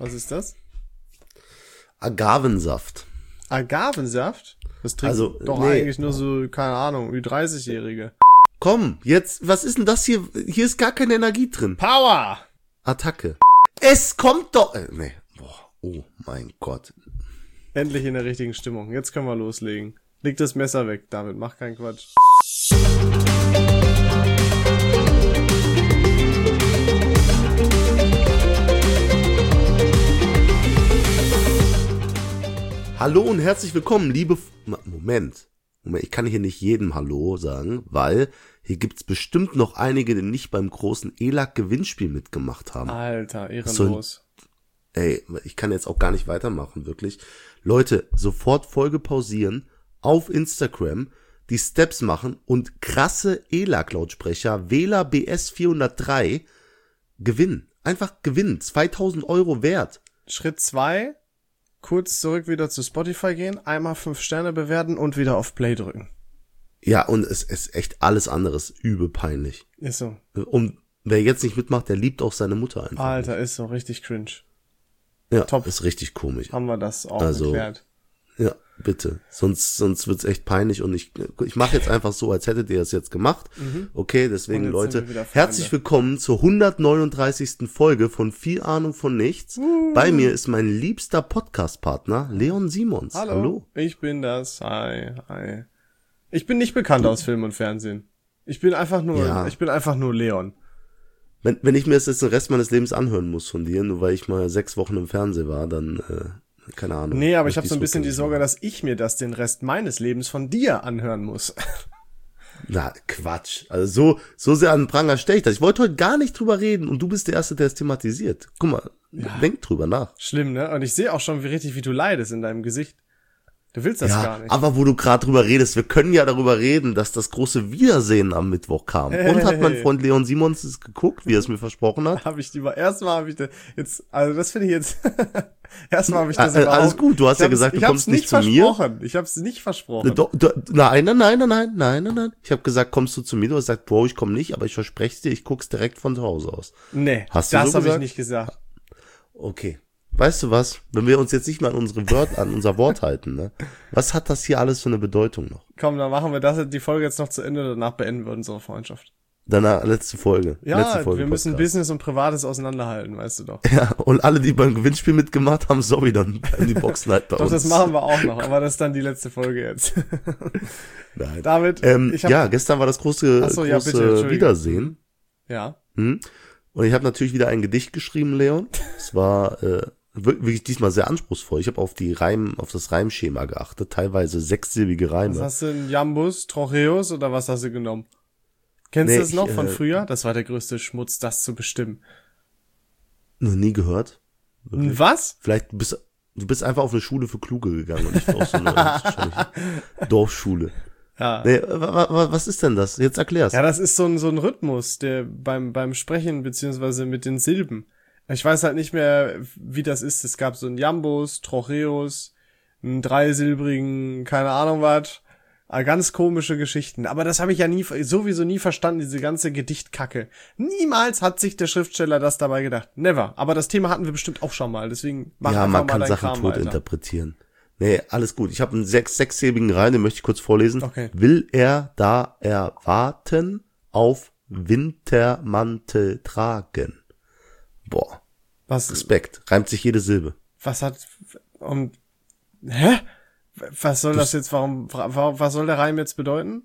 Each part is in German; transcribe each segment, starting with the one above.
Was ist das? Agavensaft. Agavensaft? Das trinkt doch eigentlich nur so, keine Ahnung, wie 30-Jährige. Komm, jetzt, was ist denn das hier? Hier ist gar keine Energie drin. Power! Attacke. Es kommt doch... nee. Boah, oh mein Gott. Endlich in der richtigen Stimmung. Jetzt können wir loslegen. Leg das Messer weg, David. Mach keinen Quatsch. Hallo und herzlich willkommen, liebe... Moment, ich kann hier nicht jedem Hallo sagen, weil hier gibt's bestimmt noch einige, die nicht beim großen ELAC-Gewinnspiel mitgemacht haben. Alter, ehrenlos. Ey, ich kann jetzt auch gar nicht weitermachen, wirklich. Leute, sofort Folge pausieren, auf Instagram, die Steps machen und krasse ELAC-Lautsprecher, Wähler BS 403 gewinnen. Einfach gewinnen, 2000 Euro wert. Schritt 2, kurz zurück wieder zu Spotify gehen, einmal 5 Sterne bewerten und wieder auf Play drücken. Ja, und es ist echt alles anderes übel peinlich. Ist so. Und wer jetzt nicht mitmacht, der liebt auch seine Mutter einfach. Alter, ist so, richtig cringe. Ja, top. Ist richtig komisch. Haben wir das auch erklärt. Ja, bitte. Sonst wird's echt peinlich und ich mache jetzt einfach so, als hättet ihr das jetzt gemacht. Okay, deswegen Leute, herzlich willkommen zur 139. Folge von Viel Ahnung von Nichts. Bei mir ist mein liebster Podcast-Partner Leon Simons. Hallo. Ich bin das. Hi. Ich bin nicht bekannt aus Film und Fernsehen. Ich bin einfach nur Leon. Wenn ich mir das jetzt den Rest meines Lebens anhören muss von dir, nur weil ich mal 6 Wochen im Fernsehen war, dann, keine Ahnung. Nee, aber ich habe so ein bisschen die Sorge, dass ich mir das den Rest meines Lebens von dir anhören muss. Na, Quatsch. Also so sehr an den Pranger stelle ich das. Ich wollte heute gar nicht drüber reden und du bist der Erste, der es thematisiert. Guck mal, denk drüber nach. Schlimm, ne? Und ich sehe auch schon, wie du leidest in deinem Gesicht. Du willst das gar nicht. Aber wo du gerade drüber redest, wir können ja darüber reden, dass das große Wiedersehen am Mittwoch kam. Und hat mein Freund Leon Simons es geguckt, wie er es mir versprochen hat? Erstmal habe ich das jetzt, also das finde ich jetzt, erstmal habe ich das überhaupt. Alles gut, du hast ja gesagt, du kommst nicht zu mir. Ich hab's nicht versprochen. Nein. Ich habe gesagt, kommst du zu mir? Du hast gesagt, Bro, ich komme nicht, aber ich verspreche dir, ich guck's direkt von zu Hause aus. Nee, hast du das so habe ich nicht gesagt. Okay. Weißt du was? Wenn wir uns jetzt nicht mal an unser Wort halten, ne? Was hat das hier alles für eine Bedeutung noch? Komm, dann machen wir die Folge jetzt noch zu Ende, danach beenden wir unsere Freundschaft. Danach, letzte Folge. Ja, wir müssen Business und Privates auseinanderhalten, weißt du doch. Ja, und alle, die beim Gewinnspiel mitgemacht haben, sorry, dann bleiben die Boxen halt bei uns. Doch, das machen wir auch noch, aber das ist dann die letzte Folge jetzt. Nein. David, gestern war das große Wiedersehen. Ja. Und ich habe natürlich wieder ein Gedicht geschrieben, Leon. Es war wirklich diesmal sehr anspruchsvoll. Ich habe auf das Reimschema geachtet, teilweise 6-silbige Reime. Was hast du, ein Jambus, Trocheus oder was hast du genommen? Kennst du das noch von früher? Das war der größte Schmutz, das zu bestimmen. Noch nie gehört. Wirklich. Was? Vielleicht du bist einfach auf eine Schule für Kluge gegangen und ich war auf so eine Dorfschule. Ja. Nee, was ist denn das? Jetzt erklär's. Ja, das ist so ein Rhythmus, der beim Sprechen beziehungsweise mit den Silben. Ich weiß halt nicht mehr, wie das ist. Es gab so einen Jambus, Trocheus, einen dreisilbrigen, keine Ahnung was. Ganz komische Geschichten. Aber das habe ich ja sowieso nie verstanden, diese ganze Gedichtkacke. Niemals hat sich der Schriftsteller das dabei gedacht. Never. Aber das Thema hatten wir bestimmt auch schon mal. Deswegen mach einfach mal deinen Kram, man kann Sachen tot interpretieren. Nee, alles gut. Ich habe einen 6-silbigen Reim, den möchte ich kurz vorlesen. Okay. Will er da erwarten, auf Wintermantel tragen? Boah. Respekt. Reimt sich jede Silbe. Hä? Was soll das jetzt, was soll der Reim jetzt bedeuten?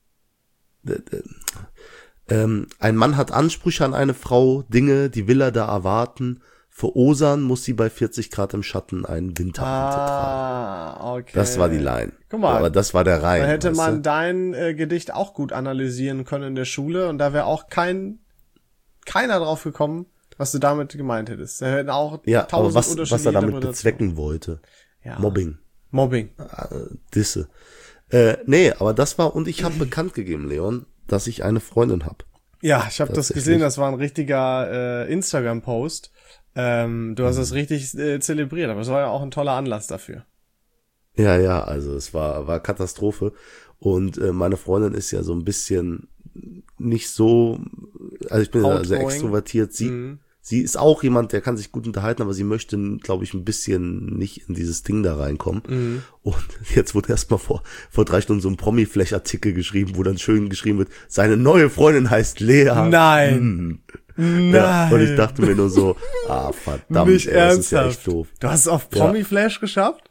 Ein Mann hat Ansprüche an eine Frau, Dinge, die will er da erwarten. Für Osan muss sie bei 40 Grad im Schatten einen Wintermantel tragen. Okay. Das war die Line. Guck mal. Aber das war der Reim. Da hätte man dein Gedicht auch gut analysieren können in der Schule und da wäre auch keiner drauf gekommen, was du damit gemeint hättest. Da hätten auch tausend unterschiedliche was er damit bezwecken wollte. Ja. Mobbing. Disse. Nee, aber das war, und ich habe bekannt gegeben, Leon, dass ich eine Freundin habe. Ja, ich habe das gesehen, das war ein richtiger Instagram-Post. Du hast das richtig zelebriert, aber es war ja auch ein toller Anlass dafür. Ja, also es war Katastrophe. Und meine Freundin ist ja so ein bisschen nicht so, also ich bin ja sehr extrovertiert, sie ist auch jemand, der kann sich gut unterhalten, aber sie möchte, glaube ich, ein bisschen nicht in dieses Ding da reinkommen. Mhm. Und jetzt wurde erstmal vor 3 Stunden so ein Promi-Flash-Artikel geschrieben, wo dann schön geschrieben wird, seine neue Freundin heißt Lea. Nein. Nein. Ja, und ich dachte mir nur so, verdammt, nicht das ist ja echt doof. Du hast es auf Promi-Flash geschafft?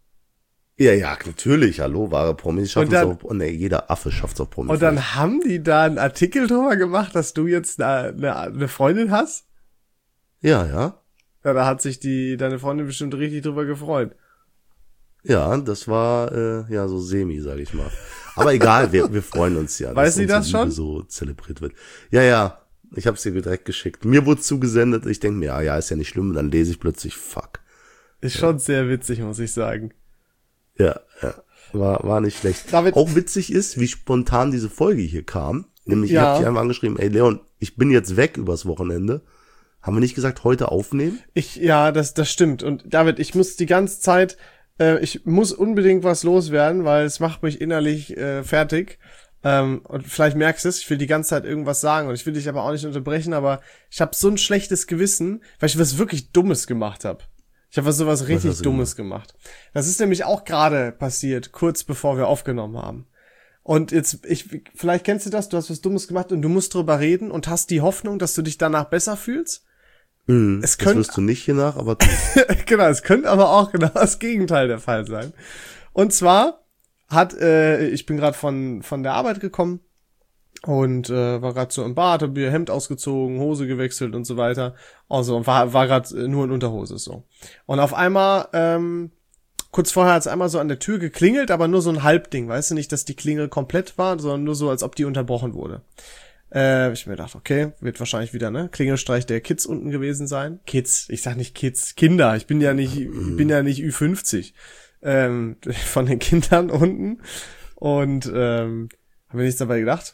Ja, natürlich, hallo, wahre Promis schaffen es auch, jeder Affe schafft es auf Promis. Und dann haben die da einen Artikel drüber gemacht, dass du jetzt eine Freundin hast? Ja. Ja, da hat sich deine Freundin bestimmt richtig drüber gefreut. Ja, das war, so semi, sag ich mal. Aber egal, wir freuen uns ja. Weiß sie das Liebe schon? So zelebriert wird. Ja, ich hab's dir direkt geschickt. Mir wurde zugesendet, ich denke mir, ja, ist ja nicht schlimm, und dann lese ich plötzlich, fuck. Ist schon sehr witzig, muss ich sagen. Ja, war nicht schlecht. David, auch witzig ist, wie spontan diese Folge hier kam. Nämlich, ich hab dich einfach angeschrieben, ey Leon, ich bin jetzt weg übers Wochenende. Haben wir nicht gesagt, heute aufnehmen? Das stimmt. Und David, ich muss die ganze Zeit, ich muss unbedingt was loswerden, weil es macht mich innerlich fertig. Und vielleicht merkst du es, ich will die ganze Zeit irgendwas sagen und ich will dich aber auch nicht unterbrechen, aber ich habe so ein schlechtes Gewissen, weil ich was wirklich Dummes gemacht habe. Ich habe sowas richtig Dummes gemacht. Das ist nämlich auch gerade passiert, kurz bevor wir aufgenommen haben. Und jetzt, vielleicht kennst du das, du hast was Dummes gemacht und du musst drüber reden und hast die Hoffnung, dass du dich danach besser fühlst. Das wirst du nicht hiernach, aber genau, es könnte aber auch genau das Gegenteil der Fall sein. Und zwar ich bin gerade von der Arbeit gekommen und war gerade so im Bad, hab mir Hemd ausgezogen, Hose gewechselt und so weiter. Also und war gerade nur in Unterhose so. Und auf einmal, kurz vorher hat es einmal so an der Tür geklingelt, aber nur so ein Halbding, weißt du, nicht, dass die Klingel komplett war, sondern nur so, als ob die unterbrochen wurde. Ich mir gedacht, okay, wird wahrscheinlich wieder, Klingelstreich der Kids unten gewesen sein. Kids, ich sag nicht Kids, Kinder, ich bin ja nicht Ü50. Von den Kindern unten. Und habe mir nichts dabei gedacht.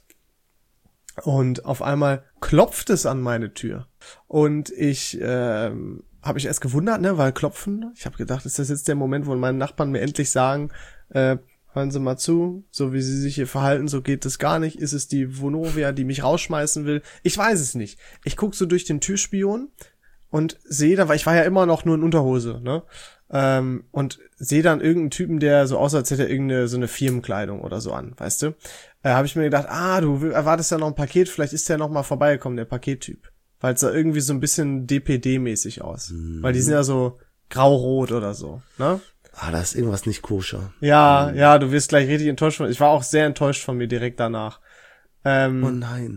Und auf einmal klopft es an meine Tür. Und ich habe mich erst gewundert, weil klopfen. Ich habe gedacht, ist das jetzt der Moment, wo meine Nachbarn mir endlich sagen, hören Sie mal zu, so wie Sie sich hier verhalten, so geht es gar nicht. Ist es die Vonovia, die mich rausschmeißen will? Ich weiß es nicht. Ich guck so durch den Türspion und sehe da, weil ich war ja immer noch nur in Unterhose, und sehe dann irgendeinen Typen, der so aussah, als hätte er irgendeine so eine Firmenkleidung oder so an, weißt du? Habe ich mir gedacht, du erwartest ja noch ein Paket, vielleicht ist der noch mal vorbeigekommen, der Pakettyp. Weil es sah irgendwie so ein bisschen DPD-mäßig aus. Weil die sind ja so grau-rot oder so, ne? Da ist irgendwas nicht koscher. Ja, du wirst gleich richtig enttäuscht ich war auch sehr enttäuscht von mir direkt danach. Oh nein.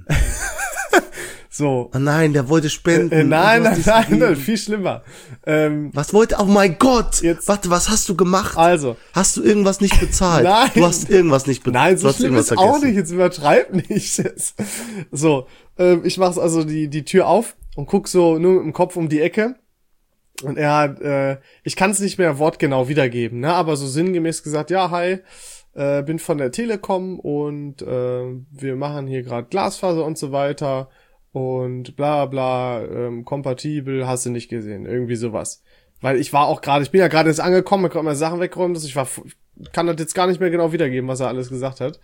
So. Oh nein, der wollte spenden. Nein, viel schlimmer. Was wollte, oh mein Gott. Jetzt. Warte, was hast du gemacht? Also. Hast du irgendwas nicht bezahlt? Nein. Du hast irgendwas nicht bezahlt. Nein, so schlimm ist auch nicht, jetzt übertreib nicht. So, ich mach also die Tür auf und guck so nur mit dem Kopf um die Ecke. Und er hat, ich kann es nicht mehr wortgenau wiedergeben, aber so sinngemäß gesagt, ja, hi, bin von der Telekom und wir machen hier gerade Glasfaser und so weiter und bla bla, kompatibel, hast du nicht gesehen, irgendwie sowas. Weil ich bin ja gerade jetzt angekommen, ich konnte meine Sachen wegräumen, kann das jetzt gar nicht mehr genau wiedergeben, was er alles gesagt hat.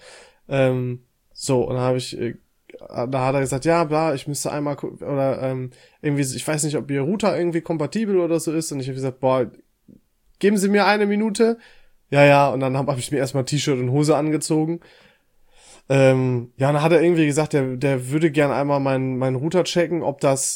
So, und dann da hat er gesagt, ja, bla, ich müsste einmal oder irgendwie, ich weiß nicht, ob Ihr Router irgendwie kompatibel oder so ist. Und ich habe gesagt, geben Sie mir 1 Minute. Ja, und dann hab ich mir erstmal T-Shirt und Hose angezogen. Dann hat er irgendwie gesagt, der würde gern einmal meinen Router checken, ob das,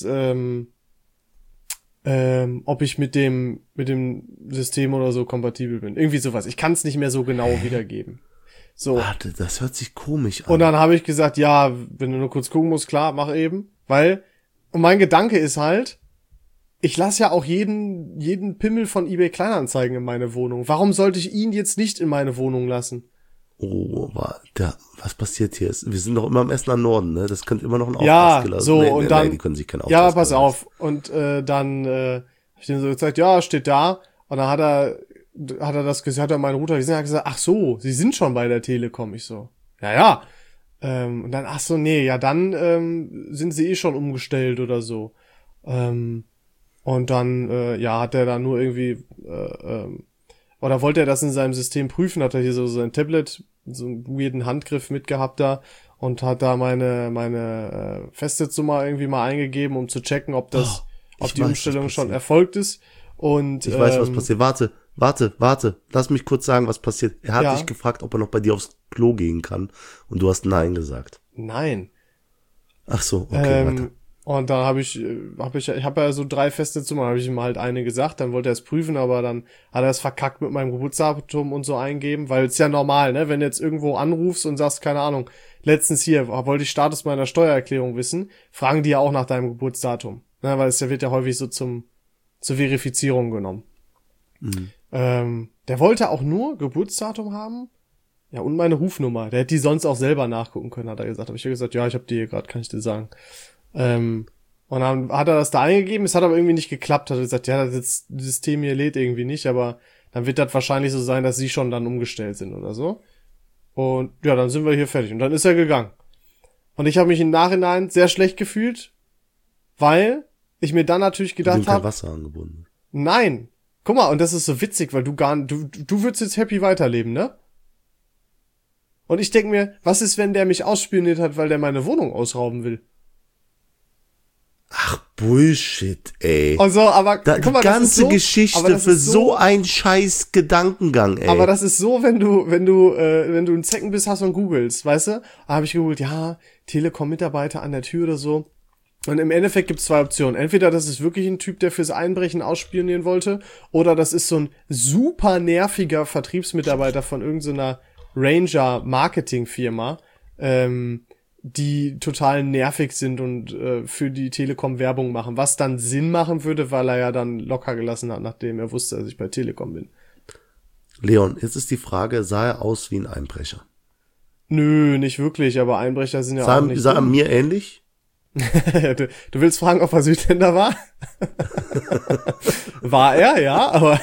ob ich mit dem System oder so kompatibel bin. Irgendwie sowas. Ich kann es nicht mehr so genau wiedergeben. So. Warte, das hört sich komisch an. Und dann habe ich gesagt, ja, wenn du nur kurz gucken musst, klar, mach eben. Und mein Gedanke ist halt, ich lasse ja auch jeden Pimmel von eBay Kleinanzeigen in meine Wohnung. Warum sollte ich ihn jetzt nicht in meine Wohnung lassen? Oh, was passiert hier? Wir sind doch immer am Essener Norden, ne? Das könnte immer noch ein Auftragskiller sein. Ja, so, und dann, die können sich keinen ja, pass auf. Und dann hab ich ihm so gesagt, ja, steht da. Und dann hat er meinen Router gesehen, hat gesagt, ach so, Sie sind schon bei der Telekom. Ich so, ja. Und dann, ach so, nee, ja, dann sind Sie schon umgestellt oder so. Und dann, hat er da nur irgendwie, oder wollte er das in seinem System prüfen, hat er hier so sein Tablet, so einen weirden Handgriff mitgehabt da und hat da meine Festnetznummer irgendwie mal eingegeben, um zu checken, ob das ob die Umstellung schon erfolgt ist. Und ich weiß, was passiert. Warte. Lass mich kurz sagen, was passiert. Er hat dich gefragt, ob er noch bei dir aufs Klo gehen kann. Und du hast Nein gesagt. Nein. Ach so, okay, warte. Und dann habe ich ja so 3 Festnetznummern, habe ich ihm halt eine gesagt, dann wollte er es prüfen, aber dann hat er es verkackt mit meinem Geburtsdatum und so eingeben, weil es ja normal, ne, wenn du jetzt irgendwo anrufst und sagst, keine Ahnung, letztens hier, wollte ich Status meiner Steuererklärung wissen, fragen die ja auch nach deinem Geburtsdatum, ne, weil es wird ja häufig so zur Verifizierung genommen. Mhm. Der wollte auch nur Geburtsdatum haben, ja, und meine Rufnummer, der hätte die sonst auch selber nachgucken können, hat er gesagt, habe ich ja gesagt, ja, ich habe die hier gerade, kann ich dir sagen. Und dann hat er das da eingegeben, es hat aber irgendwie nicht geklappt, hat er gesagt, ja, das System hier lädt irgendwie nicht, aber dann wird das wahrscheinlich so sein, dass sie schon dann umgestellt sind oder so. Und ja, dann sind wir hier fertig. Und dann ist er gegangen. Und ich habe mich im Nachhinein sehr schlecht gefühlt, weil ich mir dann natürlich gedacht habe, Wasser angebunden. Nein. Guck mal, und das ist so witzig, weil du würdest jetzt happy weiterleben, ne? Und ich denke mir, was ist, wenn der mich ausspioniert hat, weil der meine Wohnung ausrauben will? Ach, Bullshit, ey. Also, aber guck mal, die ganze so, Geschichte für so ein scheiß Gedankengang, ey. Aber das ist so, wenn du ein Zecken bist, hast und googelst, weißt du? Da habe ich gegoogelt, ja, Telekom-Mitarbeiter an der Tür oder so. Und im Endeffekt gibt's 2 Optionen. Entweder das ist wirklich ein Typ, der fürs Einbrechen ausspionieren wollte, oder das ist so ein super nerviger Vertriebsmitarbeiter von irgendeiner Ranger-Marketing-Firma, die total nervig sind und für die Telekom Werbung machen, was dann Sinn machen würde, weil er ja dann locker gelassen hat, nachdem er wusste, dass ich bei Telekom bin. Leon, jetzt ist die Frage, sah er aus wie ein Einbrecher? Nö, nicht wirklich, aber Einbrecher sind ja auch nicht Sah er mir ähnlich? Du willst fragen, ob er Südländer war? War er, ja, aber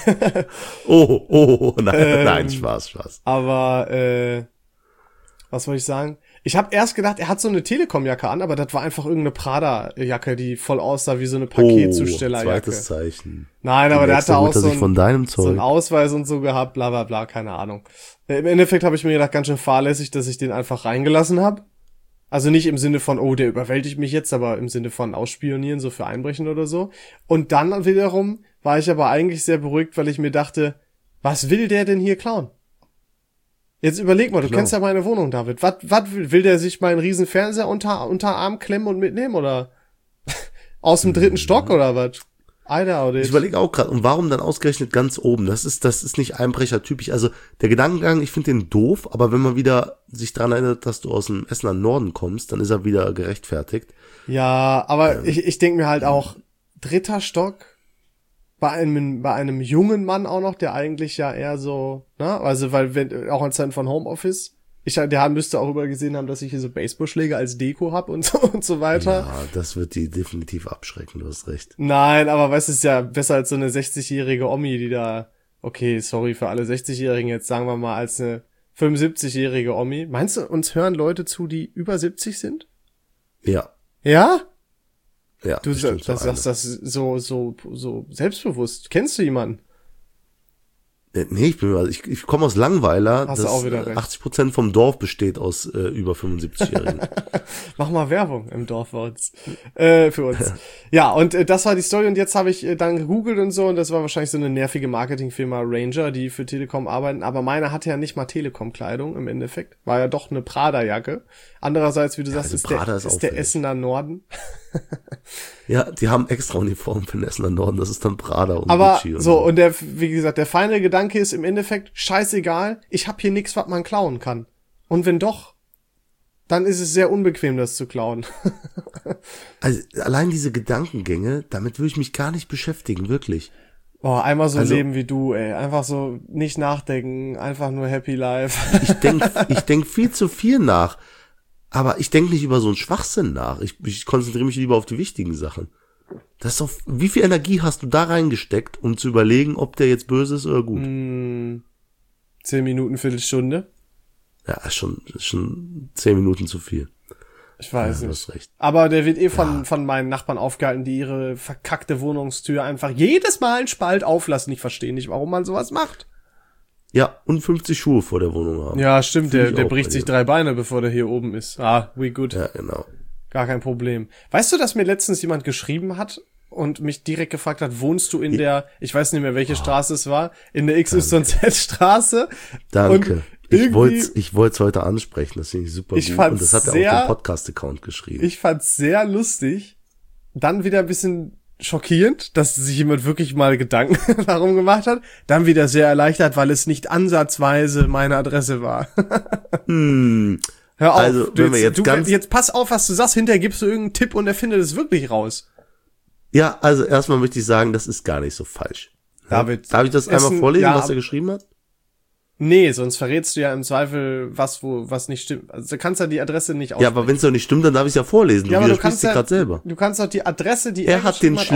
nein, Spaß. Aber was wollte ich sagen? Ich habe erst gedacht, er hat so eine Telekom-Jacke an, aber das war einfach irgendeine Prada-Jacke, die voll aussah wie so eine Paketzustellerjacke. Zweites Zeichen. Nein, aber der hatte auch so einen Ausweis und so gehabt, bla bla bla, keine Ahnung. Im Endeffekt habe ich mir gedacht, ganz schön fahrlässig, dass ich den einfach reingelassen habe. Also nicht im Sinne von, oh, der überwältigt mich jetzt, aber im Sinne von ausspionieren, so für Einbrechen oder so. Und dann wiederum war ich aber eigentlich sehr beruhigt, weil ich mir dachte, was will der denn hier klauen? Jetzt überleg mal, du kennst ja meine Wohnung, David. Was will der sich meinen riesen Fernseher unter Arm klemmen und mitnehmen, oder? Aus dem 3. Stock, oder was? Ich überlege auch gerade, und warum dann ausgerechnet ganz oben? Das ist nicht Einbrecher-typisch. Also der Gedankengang, ich finde den doof, aber wenn man wieder sich daran erinnert, dass du aus dem Essener Norden kommst, dann ist er wieder gerechtfertigt. Ja, aber ich denke mir halt auch, 3. Stock bei einem jungen Mann auch noch, der eigentlich ja eher so, ne, also weil auch in Zeiten von Homeoffice, der müsste auch übergesehen haben, dass ich hier so Baseballschläge als Deko hab und so weiter. Ja, das wird die definitiv abschrecken, du hast recht. Nein, aber weißt du, ist ja besser als so eine 60-jährige Omi, die da, okay, sorry für alle 60-Jährigen jetzt, sagen wir mal, als eine 75-jährige Omi. Meinst du, uns hören Leute zu, die über 70 sind? Ja. Ja? Ja. Du sagst das so selbstbewusst. Kennst du jemanden? Nee, ich komme aus Langweiler. Hast du auch wieder recht. 80% vom Dorf besteht aus über 75-Jährigen. Mach mal Werbung im Dorf für uns. Ja, und das war die Story, und jetzt habe ich dann gegoogelt und so, und das war wahrscheinlich so eine nervige Marketingfirma Ranger, die für Telekom arbeiten, aber meine hatte ja nicht mal Telekom-Kleidung im Endeffekt. War ja doch eine Prada-Jacke. Andererseits, wie du sagst, ist der Essener Norden. Ja, die haben extra Uniformen für den Essener Norden, das ist dann Prada und aber Gucci. Und wie gesagt, der feine Gedanke ist im Endeffekt, scheißegal, ich hab hier nix, was man klauen kann. Und wenn doch, dann ist es sehr unbequem, das zu klauen. Also allein diese Gedankengänge, damit würde ich mich gar nicht beschäftigen, wirklich. Boah, einmal so leben wie du, ey. Einfach so nicht nachdenken, einfach nur happy life. Ich denk viel zu viel nach. Aber ich denke nicht über so einen Schwachsinn nach. Ich konzentriere mich lieber auf die wichtigen Sachen. Das ist doch, wie viel Energie hast du da reingesteckt, um zu überlegen, ob der jetzt böse ist oder gut? 10 Minuten, Viertelstunde. Ja, schon 10 Minuten zu viel. Ich weiß nicht. Du hast recht. Aber der wird von meinen Nachbarn aufgehalten, die ihre verkackte Wohnungstür einfach jedes Mal einen Spalt auflassen. Ich verstehe nicht, warum man sowas macht. Ja, und 50 Schuhe vor der Wohnung haben. Ja, stimmt, der bricht sich 3 Beine, bevor der hier oben ist. We good. Ja, genau. Gar kein Problem. Weißt du, dass mir letztens jemand geschrieben hat, und mich direkt gefragt hat, wohnst du in der, ich weiß nicht mehr, welche Straße es war, in der XYZ-Straße. Danke. Ich wollte es heute ansprechen, das finde ich super gut. Und das hat er auf dem Podcast-Account geschrieben. Ich fand's sehr lustig. Dann wieder ein bisschen schockierend, dass sich jemand wirklich mal Gedanken darum gemacht hat. Dann wieder sehr erleichtert, weil es nicht ansatzweise meine Adresse war. Hör auf. Also, wenn wir jetzt pass auf, was du sagst. Hinterher gibst du irgendeinen Tipp und er findet es wirklich raus. Ja, also erstmal möchte ich sagen, das ist gar nicht so falsch. David. Darf ich das einmal vorlesen, was er geschrieben hat? Nee, sonst verrätst du ja im Zweifel was nicht stimmt. Also du kannst ja die Adresse nicht aussprechen. Ja, aber wenn es doch nicht stimmt, dann darf ich es ja vorlesen. Ja, du widersprichst dich gerade selber. Du kannst doch die Adresse, die er hat den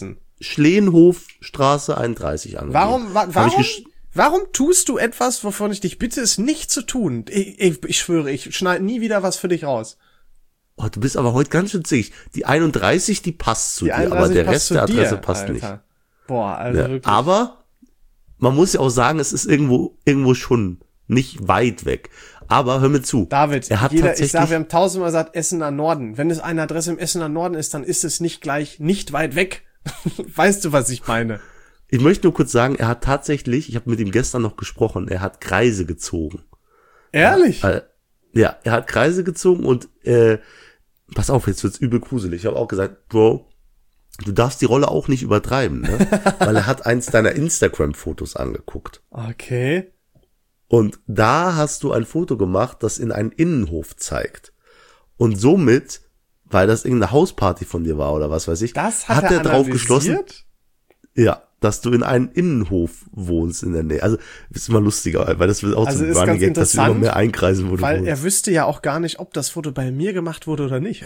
Schlehenhofstraße 31 angegeben. Warum tust du etwas, wovon ich dich bitte, es nicht zu tun? Ich schwöre, ich schneide nie wieder was für dich raus. Oh, du bist aber heute ganz schön zickig. Die 31, die passt zu dir, aber der Rest der Adresse passt Alter. Nicht. Boah, also ja, wirklich. Aber man muss ja auch sagen, es ist irgendwo schon nicht weit weg. Aber hör mir zu. David, wir haben 1000-mal gesagt, Essener Norden. Wenn es eine Adresse im Essener Norden ist, dann ist es nicht gleich nicht weit weg. Weißt du, was ich meine? Ich möchte nur kurz sagen, er hat tatsächlich, ich habe mit ihm gestern noch gesprochen, er hat Kreise gezogen. Ehrlich? Ja, er hat Kreise gezogen und pass auf, jetzt wird's übel gruselig. Ich habe auch gesagt, Bro, du darfst die Rolle auch nicht übertreiben, ne? Weil er hat eins deiner Instagram-Fotos angeguckt. Okay. Und da hast du ein Foto gemacht, das in einen Innenhof zeigt. Und somit, weil das irgendeine Hausparty von dir war oder was weiß ich, hat er drauf geschlossen, ja, dass du in einem Innenhof wohnst in der Nähe. Also, ist immer lustiger, weil das wird auch so ein Running Gag, dass du immer mehr einkreisen, wo du weil wohnst. Er wüsste ja auch gar nicht, ob das Foto bei mir gemacht wurde oder nicht.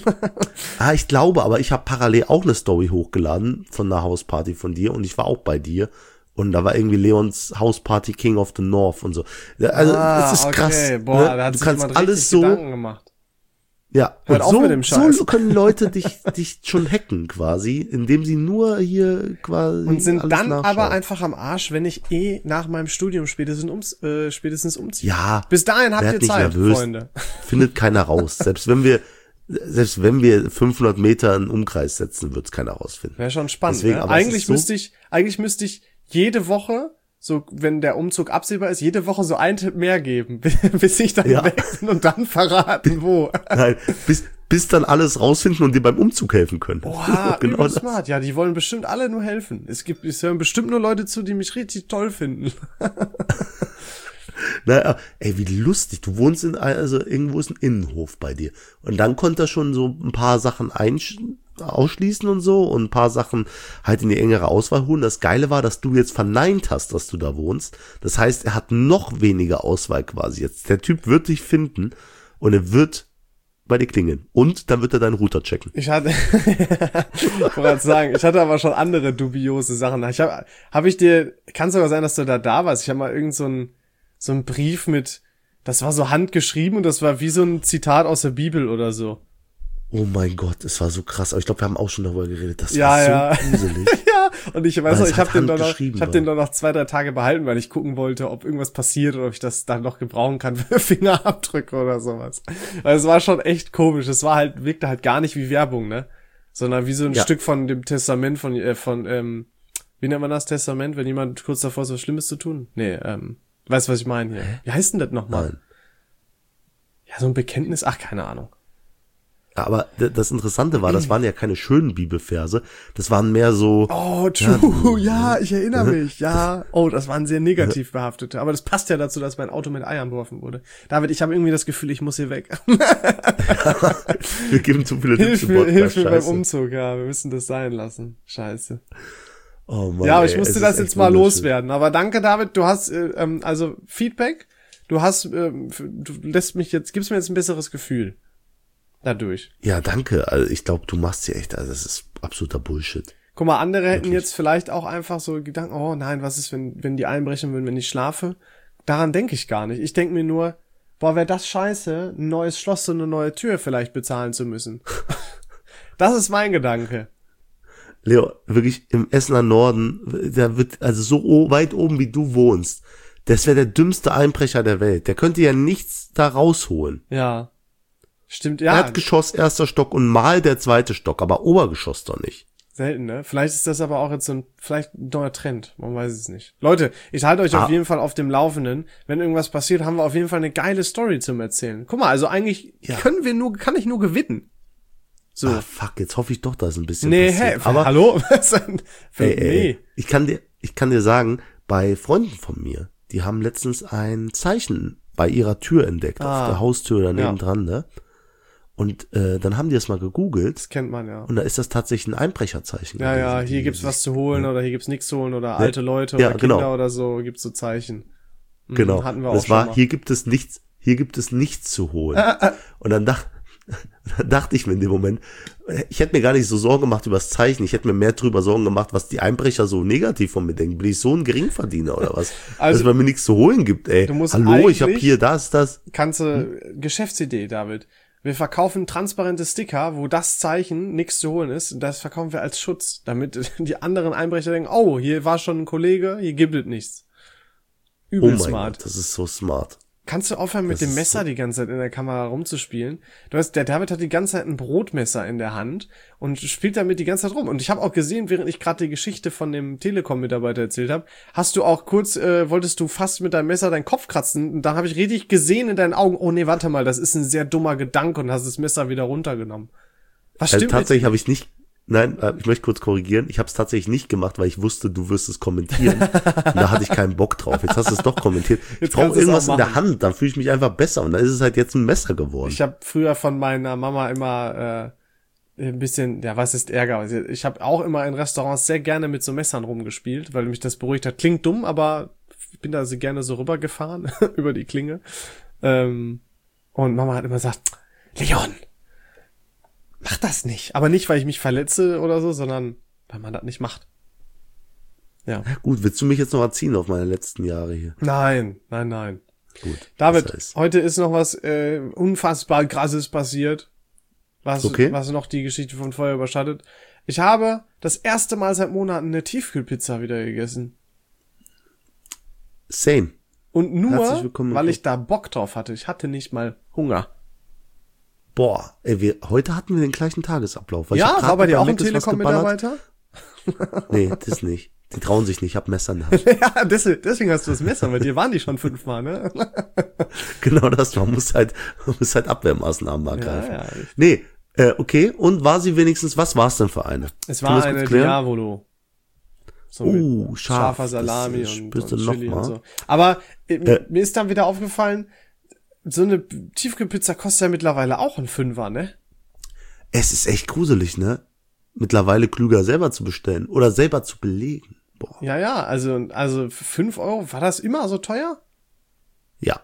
Ich glaube, aber ich habe parallel auch eine Story hochgeladen von einer Hausparty von dir und ich war auch bei dir. Und da war irgendwie Leons Hausparty King of the North und so. Also, es ist krass. Boah, ne? da hat du sich kannst alles so Gedanken gemacht. Ja, hört auf mit dem Scheiß. So können Leute dich schon hacken quasi, indem sie nur hier quasi und sind alles dann nachschauen. Aber einfach am Arsch, wenn ich nach meinem Studium spätestens umziehe. Ja. Bis dahin habt ihr Zeit, nervös. Freunde. Findet keiner raus. Selbst wenn wir 500 Meter einen Umkreis setzen, wird's keiner rausfinden. Wäre schon spannend. Deswegen, ne? Eigentlich müsste ich jede Woche, so wenn der Umzug absehbar ist, jede Woche so einen Tipp mehr geben, bis ich dann weg bin und dann verraten, wo. Nein, bis dann alles rausfinden und dir beim Umzug helfen können. Boah, genau smart. Ja, die wollen bestimmt alle nur helfen. Es hören bestimmt nur Leute zu, die mich richtig toll finden. Naja, ey, wie lustig. Du wohnst irgendwo ist ein Innenhof bei dir. Und dann konnte er schon so ein paar Sachen ausschließen und so und ein paar Sachen halt in die engere Auswahl holen. Das Geile war, dass du jetzt verneint hast, dass du da wohnst. Das heißt, er hat noch weniger Auswahl quasi jetzt. Der Typ wird dich finden und er wird bei dir klingeln. Und dann wird er deinen Router checken. Ich hatte aber schon andere dubiose Sachen. Kann sogar sein, dass du da warst. Ich habe mal irgend so einen Brief das war so handgeschrieben und das war wie so ein Zitat aus der Bibel oder so. Oh mein Gott, es war so krass. Aber ich glaube, wir haben auch schon darüber geredet. Das war so gruselig. Ja, und ich weiß noch, ich habe den dann noch 2-3 Tage behalten, weil ich gucken wollte, ob irgendwas passiert oder ob ich das dann noch gebrauchen kann für Fingerabdrücke oder sowas. Weil es war schon echt komisch. Wirkte halt gar nicht wie Werbung, ne? Sondern wie so ein Stück von dem Testament wie nennt man das Testament, wenn jemand kurz davor ist, was Schlimmes zu tun? Nee, weißt du, was ich meine hier? Wie heißt denn das nochmal? Nein. Ja, so ein Bekenntnis? Ach, keine Ahnung. Ja, aber das Interessante war, das waren ja keine schönen Bibelverse, das waren mehr so... Oh, true, ja, ich erinnere mich, ja. Oh, das waren sehr negativ behaftete, aber das passt ja dazu, dass mein Auto mit Eiern beworfen wurde. David, ich habe irgendwie das Gefühl, ich muss hier weg. Wir geben zu viele Tipps im Podcast. Hilf mir beim Umzug, ja, wir müssen das sein lassen. Scheiße. Oh Mann, ja, aber ich musste das jetzt mal loswerden. Aber danke, David, du hast also Feedback, du gibst mir jetzt ein besseres Gefühl. Dadurch. Ja, danke. Also ich glaube, du machst hier echt, also das ist absoluter Bullshit. Guck mal, andere hätten jetzt vielleicht auch einfach so Gedanken, oh nein, was ist, wenn die einbrechen würden, wenn ich schlafe? Daran denke ich gar nicht. Ich denke mir nur, boah, wäre das scheiße, ein neues Schloss und eine neue Tür vielleicht bezahlen zu müssen. Das ist mein Gedanke. Leo, wirklich im Essener Norden, der wird, also so weit oben wie du wohnst, das wäre der dümmste Einbrecher der Welt. Der könnte ja nichts da rausholen. Ja. Stimmt, ja. Erdgeschoss, 1. Stock und mal der 2. Stock, aber Obergeschoss doch nicht. Selten, ne? Vielleicht ist das aber auch jetzt vielleicht ein neuer Trend. Man weiß es nicht. Leute, ich halte euch auf jeden Fall auf dem Laufenden. Wenn irgendwas passiert, haben wir auf jeden Fall eine geile Story zum Erzählen. Guck mal, also eigentlich kann ich nur gewinnen. So. Fuck, jetzt hoffe ich doch, dass ein bisschen passiert. Aber hallo? Nee. Ich kann dir sagen, bei Freunden von mir, die haben letztens ein Zeichen bei ihrer Tür entdeckt, auf der Haustür daneben dran, ne? Und dann haben die das mal gegoogelt. Das kennt man, ja. Und da ist das tatsächlich ein Einbrecherzeichen. Ja, hier gibt's was zu holen oder hier gibt's nichts zu holen oder alte Leute oder Kinder oder so, gibt's so Zeichen. Genau. Hatten wir auch das war, hier gibt es nichts zu holen. Und dann dachte ich mir in dem Moment, ich hätte mir gar nicht so Sorgen gemacht über das Zeichen, ich hätte mir mehr drüber Sorgen gemacht, was die Einbrecher so negativ von mir denken. Bin ich so ein Geringverdiener oder was? Also, dass es bei mir nichts zu holen gibt, ey. Hallo, ich habe hier das. Kannst du, Geschäftsidee, David. Wir verkaufen transparente Sticker, wo das Zeichen nichts zu holen ist. Und das verkaufen wir als Schutz, damit die anderen Einbrecher denken, oh, hier war schon ein Kollege, hier gibt es nichts. Übel smart. Gott, das ist so smart. Kannst du aufhören, mit dem Messer die ganze Zeit in der Kamera rumzuspielen? Der David hat die ganze Zeit ein Brotmesser in der Hand und spielt damit die ganze Zeit rum. Und ich habe auch gesehen, während ich gerade die Geschichte von dem Telekom-Mitarbeiter erzählt habe, hast du auch kurz, wolltest du fast mit deinem Messer deinen Kopf kratzen. Und dann habe ich richtig gesehen in deinen Augen, oh nee, warte mal, das ist ein sehr dummer Gedanke und hast das Messer wieder runtergenommen. Was stimmt? Tatsächlich habe ich nicht. Nein, ich möchte kurz korrigieren. Ich habe es tatsächlich nicht gemacht, weil ich wusste, du wirst es kommentieren. Und da hatte ich keinen Bock drauf. Jetzt hast du es doch kommentiert. Ich brauche irgendwas in der Hand, dann fühle ich mich einfach besser. Und dann ist es halt jetzt ein Messer geworden. Ich habe früher von meiner Mama immer ein bisschen, ja, was ist Ärger? Ich habe auch immer in Restaurants sehr gerne mit so Messern rumgespielt, weil mich das beruhigt hat. Klingt dumm, aber ich bin da so gerne so rübergefahren über die Klinge. Und Mama hat immer gesagt, Leon, mach das nicht. Aber nicht, weil ich mich verletze oder so, sondern weil man das nicht macht. Ja. Gut, willst du mich jetzt noch erziehen auf meine letzten Jahre hier? Nein. Gut. David, heute ist noch was unfassbar Krasses passiert, was noch die Geschichte von vorher überschattet. Ich habe das erste Mal seit Monaten eine Tiefkühlpizza wieder gegessen. Same. Und nur, weil ich da Bock drauf hatte. Ich hatte nicht mal Hunger. Boah, ey, heute hatten wir den gleichen Tagesablauf. Ja, war bei dir auch ein Telekom-Mitarbeiter? Nee, das nicht. Die trauen sich nicht, ich hab Messer in der Hand. Ja, deswegen hast du das Messer, bei dir waren die schon 5-mal, ne? Genau das, man muss halt Abwehrmaßnahmen ergreifen. Ja. Nee, okay, und war sie wenigstens, was war's denn für eine? Es war eine Diavolo. So scharfer Salami und Chili und so. Aber mir ist dann wieder aufgefallen, so eine Tiefkühlpizza kostet ja mittlerweile auch ein 5er, ne? Es ist echt gruselig, ne? Mittlerweile klüger selber zu bestellen oder selber zu belegen. Boah. Ja, also für 5 Euro, war das immer so teuer? Ja.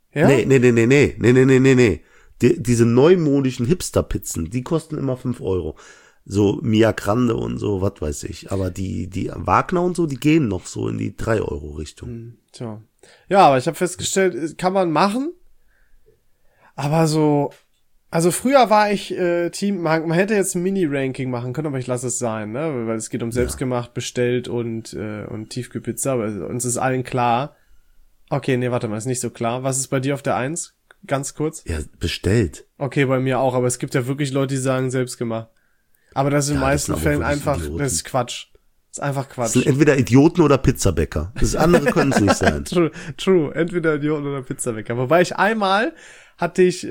Nee. Diese neumodischen Hipster-Pizzen, die kosten immer 5 Euro. So Mia Grande und so, was weiß ich. Aber die Wagner und so, die gehen noch so in die 3 Euro Richtung. Tja. Ja, aber ich habe festgestellt, kann man machen. Aber so, also früher war ich Team, man hätte jetzt ein Mini-Ranking machen können, aber ich lasse es sein, ne? Weil es geht um selbstgemacht, bestellt und Tiefkühlpizza, aber uns ist allen klar. Okay, nee, warte mal, ist nicht so klar. Was ist bei dir auf der 1? Ganz kurz. Ja, bestellt. Okay, bei mir auch, aber es gibt ja wirklich Leute, die sagen selbstgemacht. Aber das ist in den meisten Fällen einfach, Idioten. Das ist Quatsch. Das ist einfach Quatsch. Das sind entweder Idioten oder Pizzabäcker. Das andere können es nicht sein. True, entweder Idioten oder Pizzabäcker. Wobei ich einmal hatte ich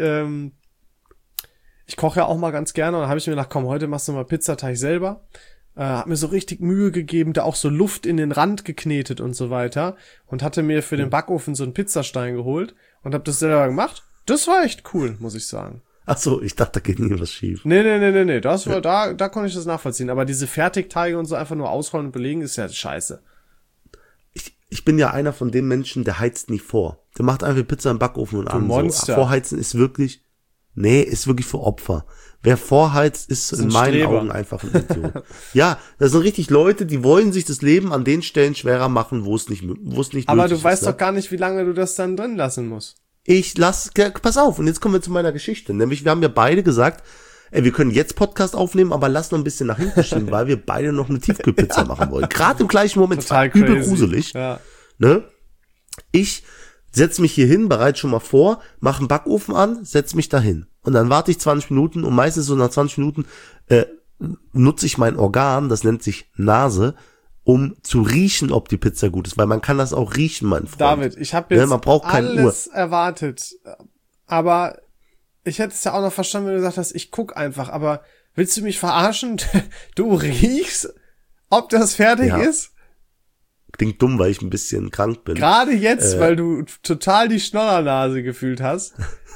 koche ja auch mal ganz gerne und dann habe ich mir gedacht, komm, heute machst du mal Pizzateig selber. Hab mir so richtig Mühe gegeben, da auch so Luft in den Rand geknetet und so weiter und hatte mir für den Backofen so einen Pizzastein geholt und hab das selber gemacht. Das war echt cool, muss ich sagen. Ach so, ich dachte, da geht nie was schief. Nee, das war, da konnte ich das nachvollziehen. Aber diese Fertigteige und so einfach nur ausrollen und belegen ist ja scheiße. Ich bin ja einer von den Menschen, der heizt nie vor. Der macht einfach Pizza im Backofen und an. Monster. So. Vorheizen ist wirklich für Opfer. Wer vorheizt, ist in meinen Augen einfach ein Idiot. Ja, das sind richtig Leute, die wollen sich das Leben an den Stellen schwerer machen, wo es nicht Aber nötig du weißt doch gar nicht, wie lange du das dann drin lassen musst. Pass auf, und jetzt kommen wir zu meiner Geschichte. Nämlich, wir haben ja beide gesagt, wir können jetzt Podcast aufnehmen, aber lass noch ein bisschen nach hinten schieben, weil wir beide noch eine Tiefkühlpizza machen wollen. Gerade im gleichen Moment. Total übel gruselig. Ja. Ne? Ich setz mich hier hin, bereite schon mal vor, mache einen Backofen an, setz mich dahin. Und dann warte ich 20 Minuten und meistens so nach 20 Minuten nutze ich mein Organ, das nennt sich Nase, um zu riechen, ob die Pizza gut ist, weil man kann das auch riechen, mein Freund. David, ich habe jetzt man braucht keine alles erwartet, aber ich hätte es ja auch noch verstanden, wenn du gesagt hast, ich guck einfach, aber willst du mich verarschen? Du riechst, ob das fertig ist? Klingt dumm, weil ich ein bisschen krank bin. Gerade jetzt, weil du total die Schnollernase gefühlt hast.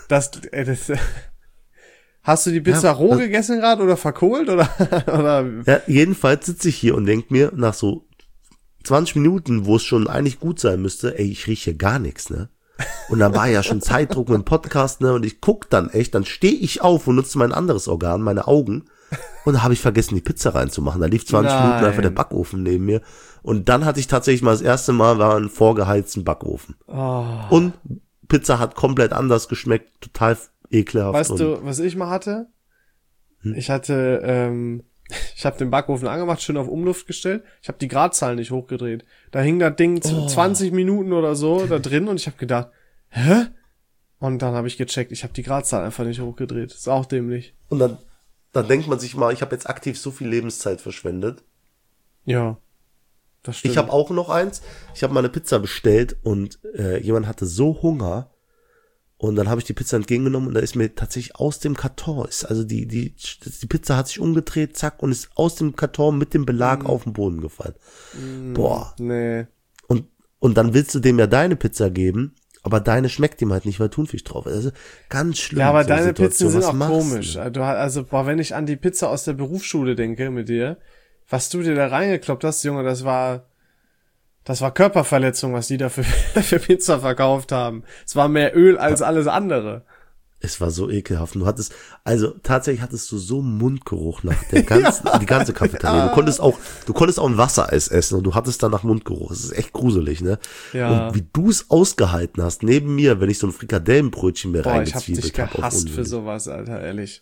Hast du die Pizza roh gegessen gerade oder verkohlt oder? Ja, jedenfalls sitze ich hier und denk mir nach so 20 Minuten, wo es schon eigentlich gut sein müsste, ey, ich rieche gar nichts, ne? Und dann war ja schon Zeitdruck mit dem Podcast, ne? Und ich guck dann echt, dann stehe ich auf und nutze mein anderes Organ, meine Augen. Und da habe ich vergessen, die Pizza reinzumachen. Da lief 20 Minuten einfach der Backofen neben mir. Und dann hatte ich tatsächlich mal das erste Mal war ein vorgeheizten Backofen. Und Pizza hat komplett anders geschmeckt, total ekelhaft. Weißt du, was ich mal hatte? Ich hatte, ich habe den Backofen angemacht, schön auf Umluft gestellt. Ich habe die Gradzahl nicht hochgedreht. Da hing das Ding 20 Minuten oder so da drin und ich habe gedacht, hä? Und dann habe ich gecheckt, ich habe die Gradzahl einfach nicht hochgedreht. Ist auch dämlich. Und dann denkt man sich mal, ich habe jetzt aktiv so viel Lebenszeit verschwendet. Ja, das stimmt. Ich habe auch noch eins. Ich habe mal eine Pizza bestellt und jemand hatte so Hunger. Und dann habe ich die Pizza entgegengenommen und da ist mir tatsächlich aus dem Karton, die Pizza hat sich umgedreht, zack, und ist aus dem Karton mit dem Belag auf den Boden gefallen. Boah. Nee. Und dann willst du dem ja deine Pizza geben, aber deine schmeckt ihm halt nicht, weil Thunfisch drauf ist. Also ganz schlimm. Ja, aber so deine Situation. Pizzen sind Was auch machst komisch. du? Wenn ich an die Pizza aus der Berufsschule denke mit dir, was du dir da reingekloppt hast, Junge, das war Körperverletzung, was die da für Pizza verkauft haben. Es war mehr Öl als alles andere. Es war so ekelhaft. Tatsächlich hattest du so Mundgeruch nach der die ganze Cafeteria. Ja. Du konntest auch ein Wassereis essen und du hattest danach Mundgeruch. Es ist echt gruselig, ne? Ja. Und wie du es ausgehalten hast, neben mir, wenn ich so ein Frikadellenbrötchen mir reingezwiebelt habe. Ich hab dich gehasst für sowas, Alter, ehrlich.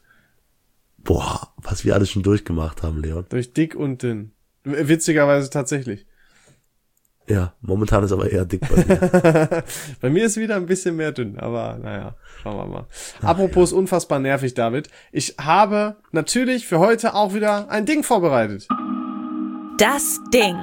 Boah, was wir alles schon durchgemacht haben, Leon. Durch dick und dünn. Witzigerweise tatsächlich. Ja, momentan ist aber eher dick bei mir. Bei mir ist wieder ein bisschen mehr dünn, aber naja, schauen wir mal. Apropos unfassbar nervig, David. Ich habe natürlich für heute auch wieder ein Ding vorbereitet. Das Ding.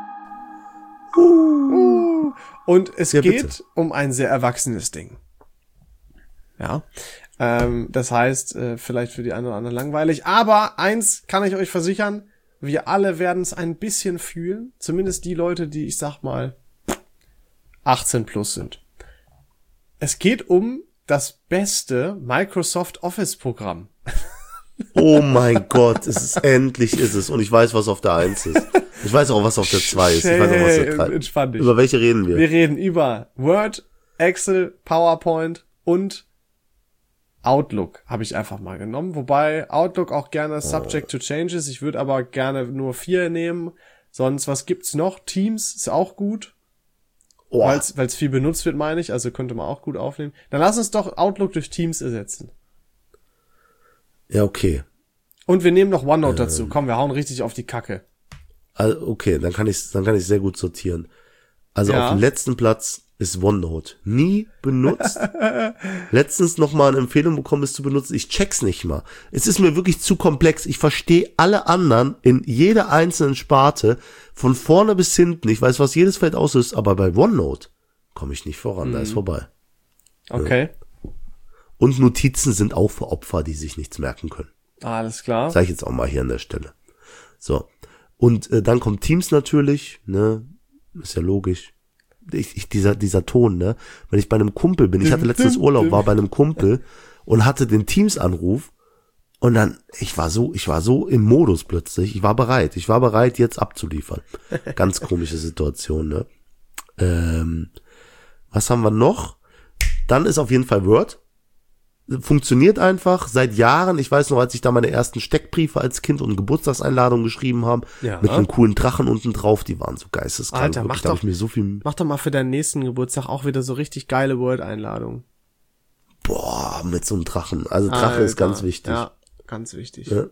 Und es geht um ein sehr erwachsenes Ding. Ja. Das heißt, vielleicht für die einen oder anderen langweilig. Aber eins kann ich euch versichern, wir alle werden es ein bisschen fühlen. Zumindest die Leute, die, ich sag mal, 18 plus sind. Es geht um das beste Microsoft Office Programm. Oh mein Gott, endlich ist es. Und ich weiß, was auf der 1 ist. Ich weiß auch, was auf der 2 ist. Ich weiß auch, was auf der 3 ist. Entspann dich. Über welche reden wir? Wir reden über Word, Excel, PowerPoint und Outlook habe ich einfach mal genommen. Wobei Outlook auch gerne subject to changes. Ich würde aber gerne nur 4 nehmen. Sonst, was gibt's noch? Teams ist auch gut. Weil es viel benutzt wird, meine ich. Also könnte man auch gut aufnehmen. Dann lass uns doch Outlook durch Teams ersetzen. Ja, okay. Und wir nehmen noch OneNote dazu. Komm, wir hauen richtig auf die Kacke. Also, okay, dann kann ich sehr gut sortieren. Also auf dem letzten Platz ist OneNote. Nie benutzt. Letztens noch mal eine Empfehlung bekommen, es zu benutzen. Ich check's nicht mal. Es ist mir wirklich zu komplex. Ich verstehe alle anderen in jeder einzelnen Sparte von vorne bis hinten. Ich weiß, was jedes Feld auslöst, aber bei OneNote komme ich nicht voran. Da ist vorbei. Okay. Ja. Und Notizen sind auch für Opfer, die sich nichts merken können. Alles klar. Sag ich jetzt auch mal hier an der Stelle. So. Und dann kommt Teams natürlich, ne? Ist ja logisch. Dieser Ton, ne? Wenn ich bei einem Kumpel bin, ich hatte letztens Urlaub, war bei einem Kumpel und hatte den Teams-Anruf und dann, ich war so im Modus plötzlich, ich war bereit, jetzt abzuliefern. Ganz komische Situation, ne? Was haben wir noch? Dann ist auf jeden Fall Word. Funktioniert einfach seit Jahren. Ich weiß noch, als ich da meine ersten Steckbriefe als Kind und Geburtstagseinladungen geschrieben habe, mit einem coolen Drachen unten drauf, die waren so geisteskrank. Alter, mach doch mal für deinen nächsten Geburtstag auch wieder so richtig geile Word-Einladungen. Boah, mit so einem Drachen. Also Drache ist ganz wichtig. Ja, ganz wichtig. Ja.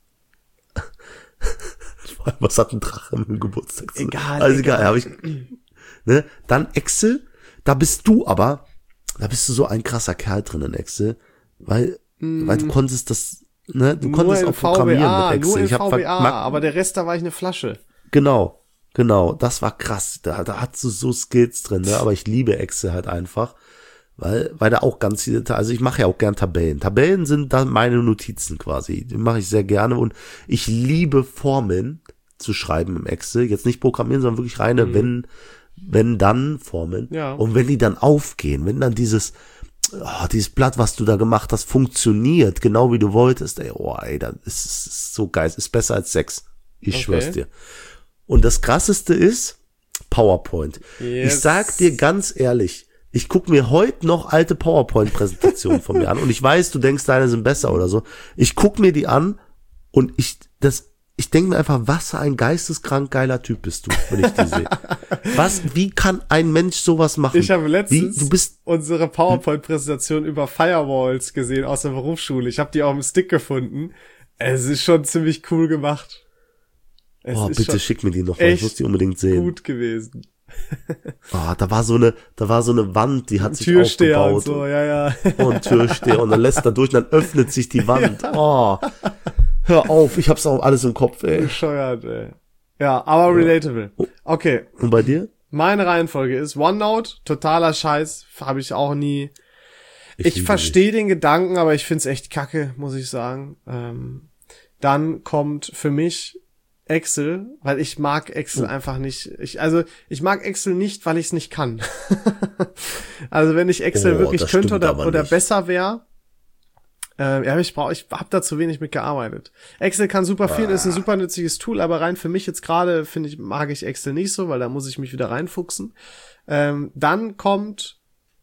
Was hat ein Drache mit dem Geburtstag zu tun? Egal. Hab ich, ne? Dann Excel, da bist du so ein krasser Kerl drin in Excel, weil du konntest das ne, du konntest auch programmieren mit Excel. Nur in VBA, aber der Rest, da war ich eine Flasche. Genau, das war krass. Da hast du so Skills drin, ne? Aber ich liebe Excel halt einfach, weil da auch ganz viele, also ich mache ja auch gern Tabellen. Tabellen sind dann meine Notizen quasi. Die mache ich sehr gerne und ich liebe Formeln zu schreiben im Excel. Jetzt nicht programmieren, sondern wirklich reine wenn dann Formeln. Ja. Und wenn die dann aufgehen, wenn dann dieses Blatt, was du da gemacht hast, funktioniert, genau wie du wolltest, das ist so geil. Es ist besser als 6. Ich schwör's dir. Und das Krasseste ist PowerPoint. Yes. Ich sag dir ganz ehrlich, ich guck mir heute noch alte PowerPoint-Präsentationen von mir an und ich weiß, du denkst, deine sind besser oder so. Ich guck mir die an und ich denke mir einfach, was für ein geisteskrank geiler Typ bist du, wenn ich die sehe. Wie kann ein Mensch sowas machen? Ich habe letztens unsere PowerPoint-Präsentation über Firewalls gesehen aus der Berufsschule. Ich habe die auf dem Stick gefunden. Es ist schon ziemlich cool gemacht. Bitte schick mir die noch mal, ich muss die unbedingt sehen. Gut gewesen. Da war so eine Wand, die hat sich Türsteher aufgebaut. Und so, ja. Und Türsteher und dann lässt er durch, dann öffnet sich die Wand. Ja. Hör auf, ich hab's auch alles im Kopf, ey. Bescheuert, ey. Ja, aber relatable. Okay. Und bei dir? Meine Reihenfolge ist OneNote, totaler Scheiß, habe ich auch nie. Ich verstehe den Gedanken, aber ich find's echt kacke, muss ich sagen. Dann kommt für mich Excel, weil ich mag Excel einfach nicht. Ich mag Excel nicht, weil ich es nicht kann. Also wenn ich Excel wirklich könnte oder besser wäre, ich habe da zu wenig mit gearbeitet. Excel kann super viel, ist ein super nützliches Tool, aber rein für mich jetzt gerade, mag ich Excel nicht so, weil da muss ich mich wieder reinfuchsen. Dann kommt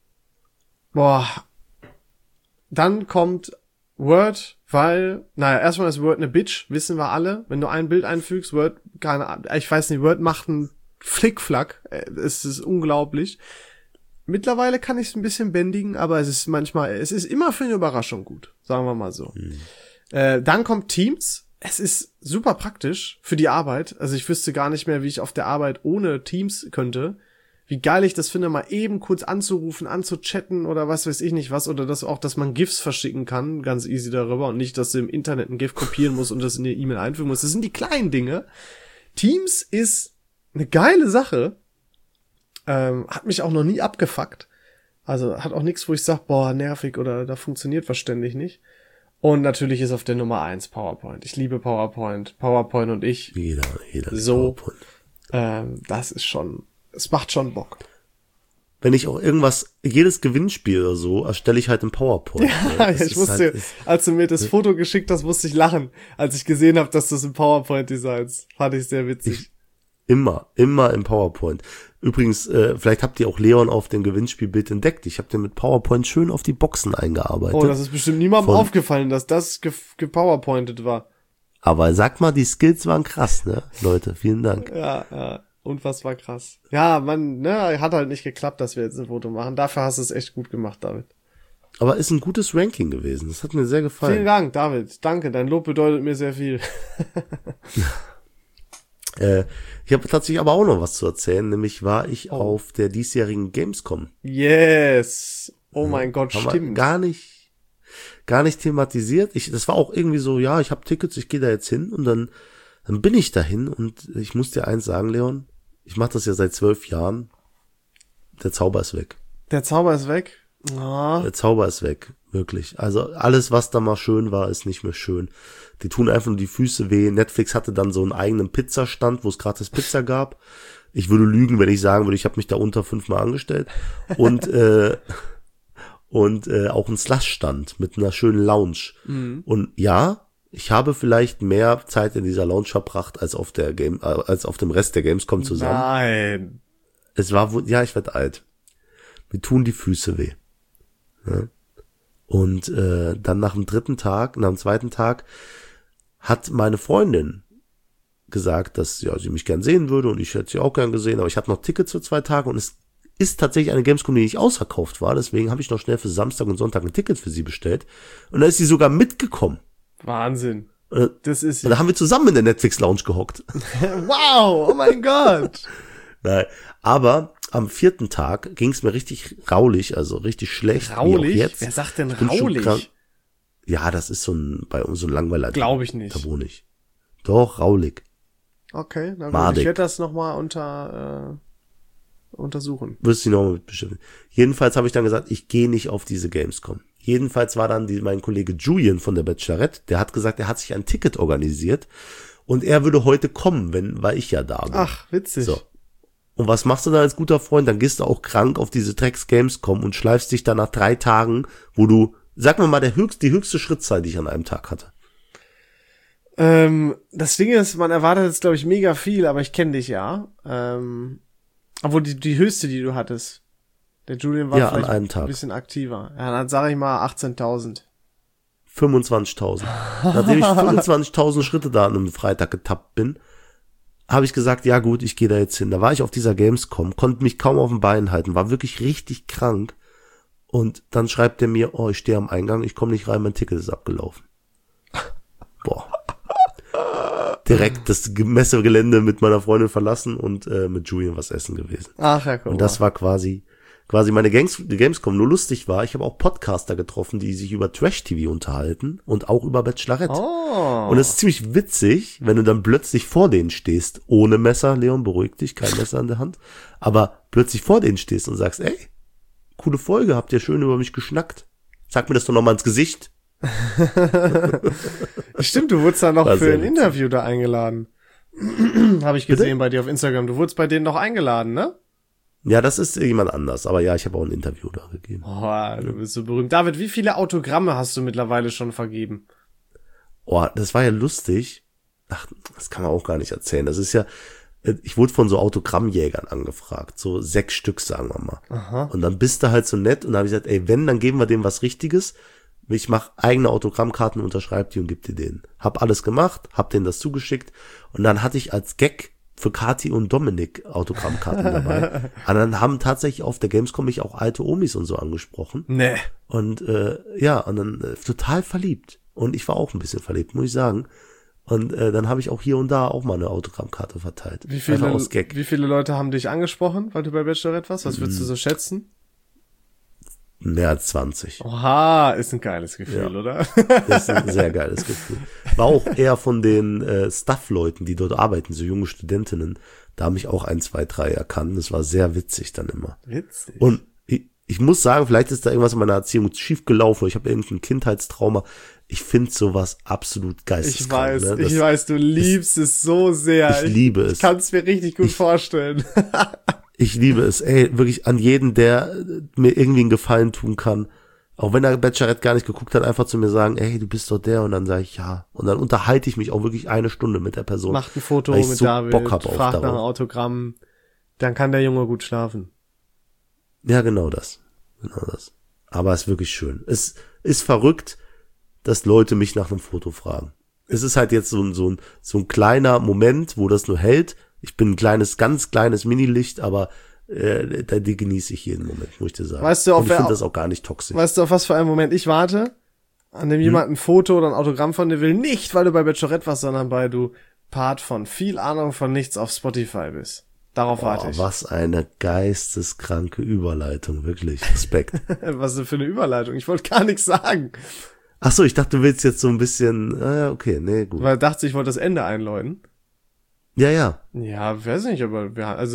Word, weil, erstmal ist Word eine Bitch, wissen wir alle. Wenn du ein Bild einfügst, Word, ich weiß nicht, Word macht einen Flickflack. Es ist unglaublich. Mittlerweile kann ich es ein bisschen bändigen, aber es ist immer für eine Überraschung gut, sagen wir mal so. Dann kommt Teams. Es ist super praktisch für die Arbeit. Also ich wüsste gar nicht mehr, wie ich auf der Arbeit ohne Teams könnte. Wie geil ich das finde, mal eben kurz anzurufen, anzuchatten oder was weiß ich nicht was. Oder dass man GIFs verschicken kann, ganz easy darüber. Und nicht, dass du im Internet ein GIF kopieren musst und das in die E-Mail einfügen musst. Das sind die kleinen Dinge. Teams ist eine geile Sache. Hat mich auch noch nie abgefuckt. Also hat auch nichts, wo ich sag, nervig oder da funktioniert was ständig nicht. Und natürlich ist auf der Nummer 1 PowerPoint. Ich liebe PowerPoint. PowerPoint und ich. Jeder so. PowerPoint. Das ist schon, es macht schon Bock. Wenn ich auch jedes Gewinnspiel oder so, erstelle ich halt im PowerPoint. Ja, ich wusste, als du mir das Foto geschickt hast, musste ich lachen, als ich gesehen habe, dass du es im PowerPoint designst. Fand ich sehr witzig. Immer im PowerPoint. Übrigens, vielleicht habt ihr auch Leon auf dem Gewinnspielbild entdeckt. Ich habe den mit PowerPoint schön auf die Boxen eingearbeitet. Oh, das ist bestimmt niemandem aufgefallen, dass das gepowerpointet war. Aber sag mal, die Skills waren krass, ne? Leute, vielen Dank. Ja, unfassbar krass. Ja, hat halt nicht geklappt, dass wir jetzt ein Foto machen. Dafür hast du es echt gut gemacht, David. Aber ist ein gutes Ranking gewesen. Das hat mir sehr gefallen. Vielen Dank, David. Danke, dein Lob bedeutet mir sehr viel. Ich habe tatsächlich aber auch noch was zu erzählen, nämlich war ich auf der diesjährigen Gamescom. Yes! Oh mein Gott, haben stimmt. Gar nicht thematisiert. Das war auch irgendwie so, ja, ich habe Tickets, ich gehe da jetzt hin und dann bin ich dahin und ich muss dir eins sagen, Leon, ich mache das ja seit 12 Jahren. Der Zauber ist weg. Der Zauber ist weg? Oh. Der Zauber ist weg, wirklich. Also alles, was da mal schön war, ist nicht mehr schön. Die tun einfach nur die Füße weh. Netflix hatte dann so einen eigenen Pizzastand, wo es gratis Pizza gab. Ich würde lügen, wenn ich sagen würde, ich habe mich da unter 5-mal angestellt. Und auch ein Slush-Stand mit einer schönen Lounge. Mhm. Und ja, ich habe vielleicht mehr Zeit in dieser Lounge verbracht als auf dem Rest der Gamescom zusammen. Nein. Ich werde alt. Mir tun die Füße weh. Ja. Und dann nach dem zweiten Tag hat meine Freundin gesagt, dass sie mich gern sehen würde und ich hätte sie auch gern gesehen, aber ich habe noch Tickets für 2 Tage und es ist tatsächlich eine Gamescom, die nicht ausverkauft war, deswegen habe ich noch schnell für Samstag und Sonntag ein Ticket für sie bestellt und da ist sie sogar mitgekommen. Wahnsinn. Das ist und da haben wir zusammen in der Netflix Lounge gehockt. Wow, oh mein Gott. Nein, aber am 4. Tag ging es mir richtig raulig, also richtig schlecht. Raulig? Wer sagt denn raulig? Ja, das ist bei uns so ein Langweiler. Glaube ich nicht. Tabo nicht. Doch, raulig. Okay, na gut. Madig. Ich werde das nochmal untersuchen. Wirst du dich nochmal mit beschäftigen. Jedenfalls habe ich dann gesagt, ich gehe nicht auf diese Gamescom. Jedenfalls war dann mein Kollege Julian von der Bachelorette, der hat gesagt, er hat sich ein Ticket organisiert und er würde heute kommen, weil ich ja da bin. Ach, witzig. So. Und was machst du dann als guter Freund? Dann gehst du auch krank auf diese Drecks Gamescom und schleifst dich dann nach 3 Tagen, wo du, sag mir mal, die höchste Schrittzahl, die ich an einem Tag hatte. Das Ding ist, man erwartet jetzt, glaube ich, mega viel, aber ich kenne dich ja. Obwohl die höchste, die du hattest. Der Julian war vielleicht an einem Tag ein bisschen aktiver. Ja, dann sage ich mal 18.000. 25.000. Nachdem ich 25.000 Schritte da an einem Freitag getappt bin, habe ich gesagt, ja gut, ich gehe da jetzt hin. Da war ich auf dieser Gamescom, konnte mich kaum auf den Beinen halten, war wirklich richtig krank. Und dann schreibt er mir, ich stehe am Eingang, ich komme nicht rein, mein Ticket ist abgelaufen. Boah. Direkt das Messegelände mit meiner Freundin verlassen und mit Julian was essen gewesen. Ach ja, cool. Und das war quasi meine Gamescom. Nur lustig war, ich habe auch Podcaster getroffen, die sich über Trash-TV unterhalten und auch über Bachelorette. Oh. Und es ist ziemlich witzig, wenn du dann plötzlich vor denen stehst, ohne Messer, Leon, beruhig dich, kein Messer in der Hand, aber plötzlich vor denen stehst und sagst, ey, coole Folge, habt ihr schön über mich geschnackt. Sag mir das doch nochmal ins Gesicht. Stimmt, du wurdest da noch War für ein witzig. Interview da eingeladen. Habe ich gesehen bei dir auf Instagram. Du wurdest bei denen noch eingeladen, ne? Ja, das ist jemand anders, aber ja, ich habe auch ein Interview da gegeben. Oh, du bist so berühmt. David, wie viele Autogramme hast du mittlerweile schon vergeben? Oh, das war ja lustig. Ach, das kann man auch gar nicht erzählen. Das ist ja, ich wurde von so Autogrammjägern angefragt. So 6 Stück, sagen wir mal. Aha. Und dann bist du halt so nett und dann habe ich gesagt, ey, wenn, dann geben wir dem was Richtiges. Ich mache eigene Autogrammkarten, unterschreib die und gib dir denen. Hab alles gemacht, hab denen das zugeschickt und dann hatte ich als Gag für Kati und Dominik Autogrammkarten dabei. Und dann haben tatsächlich auf der Gamescom mich auch alte Omis und so angesprochen. Nee. Und und dann total verliebt. Und ich war auch ein bisschen verliebt, muss ich sagen. Und dann habe ich auch hier und da auch mal eine Autogrammkarte verteilt. Einfach aus Gag. Wie viele Leute haben dich angesprochen, weil du bei Bachelorette warst? Was würdest du so schätzen? Mehr als 20. Oha, ist ein geiles Gefühl, Ja. oder? Das ist ein sehr geiles Gefühl. War auch eher von den Staff-Leuten, die dort arbeiten, so junge Studentinnen. Da haben mich auch 1, 2, 3 erkannt. Das war sehr witzig dann immer. Witzig. Und ich muss sagen, vielleicht ist da irgendwas in meiner Erziehung schief gelaufen oder ich habe irgendein Kindheitstrauma. Ich finde sowas absolut geisteskrank. Ich weiß, du liebst es so sehr. Ich liebe es. Ich kann es mir richtig gut vorstellen. Ich liebe es, ey, wirklich an jeden, der mir irgendwie einen Gefallen tun kann. Auch wenn der Bachelorette gar nicht geguckt hat, einfach zu mir sagen, ey, du bist doch der. Und dann sage ich, ja. Und dann unterhalte ich mich auch wirklich 1 Stunde mit der Person. Macht ein Foto weil ich mit so David, Bock hab auf fragt nach einem darauf. Autogramm. Dann kann der Junge gut schlafen. Ja, genau das. Aber es ist wirklich schön. Es ist verrückt, dass Leute mich nach einem Foto fragen. Es ist halt jetzt so ein kleiner Moment, wo das nur hält. Ich bin ein ganz kleines Minilicht, aber die genieße ich jeden Moment, muss ich dir sagen. Weißt du, und ich finde das auch gar nicht toxisch. Weißt du, auf was für einen Moment ich warte? An dem jemand ein Foto oder ein Autogramm von dir will. Nicht, weil du bei Bachelorette warst, sondern weil du Part von viel Ahnung von nichts auf Spotify bist. Darauf warte ich. Was eine geisteskranke Überleitung, wirklich. Respekt. Was denn für eine Überleitung? Ich wollte gar nichts sagen. Ach so, ich dachte, du willst jetzt so ein bisschen, okay, nee, gut. Weil ich dachte, ich wollte das Ende einläuten. Ja. Ja, weiß nicht, aber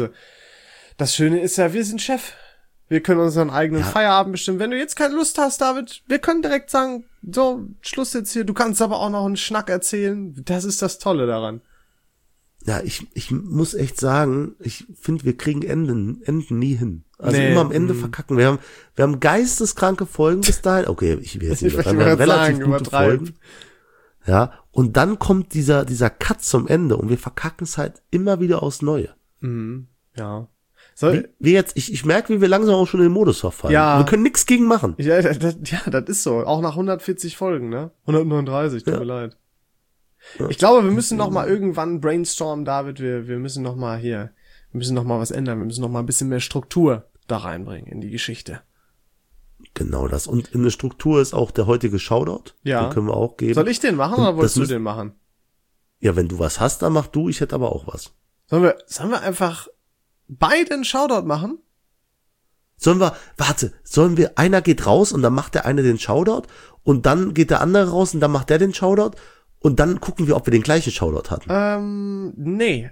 das Schöne ist ja, wir sind Chef. Wir können unseren eigenen Feierabend bestimmen. Wenn du jetzt keine Lust hast, David, wir können direkt sagen, so, Schluss jetzt hier. Du kannst aber auch noch einen Schnack erzählen. Das ist das Tolle daran. Ja, ich muss echt sagen, ich finde, wir kriegen Enden nie hin. Also Nee, immer am Ende verkacken. Wir haben geisteskranke Folgen bis dahin. Okay, ich will jetzt nicht übertreiben. Wir haben relativ gute Folgen. Ja, und dann kommt dieser Cut zum Ende und wir verkacken es halt immer wieder aufs Neue. Mhm, ja. So, Wie jetzt, ich merke, wie wir langsam auch schon in den Modus verfallen. Ja. Wir können nichts gegen machen. ja, das ist so. Auch nach 140 Folgen, ne? 139, tut mir leid. Ja. Ich glaube, wir müssen noch mal irgendwann brainstormen, David. Wir müssen noch mal was ändern. Wir müssen noch mal ein bisschen mehr Struktur da reinbringen in die Geschichte. Genau das. Und in der Struktur ist auch der heutige Shoutout. Ja. Den können wir auch geben. Soll ich den machen oder Und wolltest du das den machen? Ja, wenn du was hast, dann mach du. Ich hätte aber auch was. Sollen wir einfach beide einen Shoutout machen? einer geht raus und dann macht der eine den Shoutout und dann geht der andere raus und dann macht der den Shoutout und dann gucken wir, ob wir den gleichen Shoutout hatten. Nee.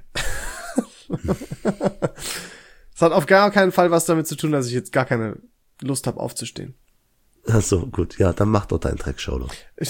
Es hat auf gar keinen Fall was damit zu tun, dass ich jetzt gar keine Lust habe aufzustehen. Ach so, gut. Ja, dann mach doch deinen Dreck-Shoutout.